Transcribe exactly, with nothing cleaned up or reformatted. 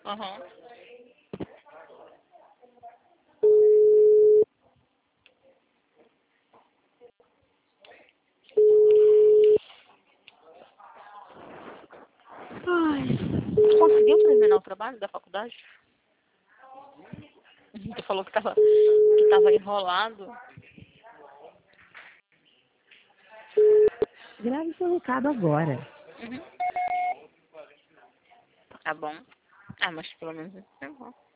Aham. Ai, tu conseguiu terminar o trabalho da faculdade? Tu falou que tava, que tava enrolado. Grave seu recado agora. Uhum. Tá bom. Ah, mas pelo menos isso é bom.